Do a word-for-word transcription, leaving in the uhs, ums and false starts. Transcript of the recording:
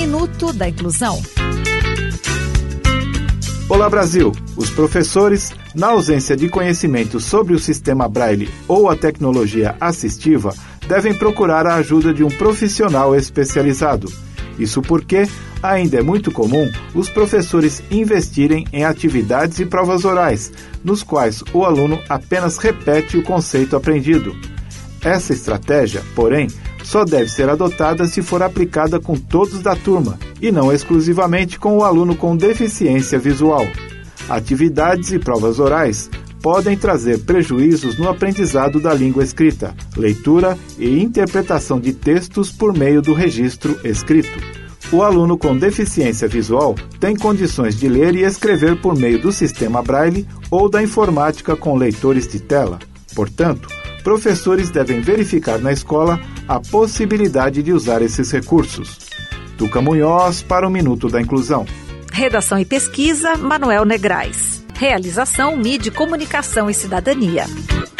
Minuto da Inclusão. Olá, Brasil! Os professores, na ausência de conhecimento sobre o sistema Braille ou a tecnologia assistiva, devem procurar a ajuda de um profissional especializado. Isso porque ainda é muito comum os professores investirem em atividades e provas orais, nos quais o aluno apenas repete o conceito aprendido. Essa estratégia, porém, só deve ser adotada se for aplicada com todos da turma e não exclusivamente com o aluno com deficiência visual. Atividades e provas orais podem trazer prejuízos no aprendizado da língua escrita, leitura e interpretação de textos por meio do registro escrito. O aluno com deficiência visual tem condições de ler e escrever por meio do sistema Braille ou da informática com leitores de tela. Portanto, professores devem verificar na escola a possibilidade de usar esses recursos. Tuca Munhoz para o Minuto da Inclusão. Redação e pesquisa, Manuel Negrais. Realização, Mídia, Comunicação e Cidadania.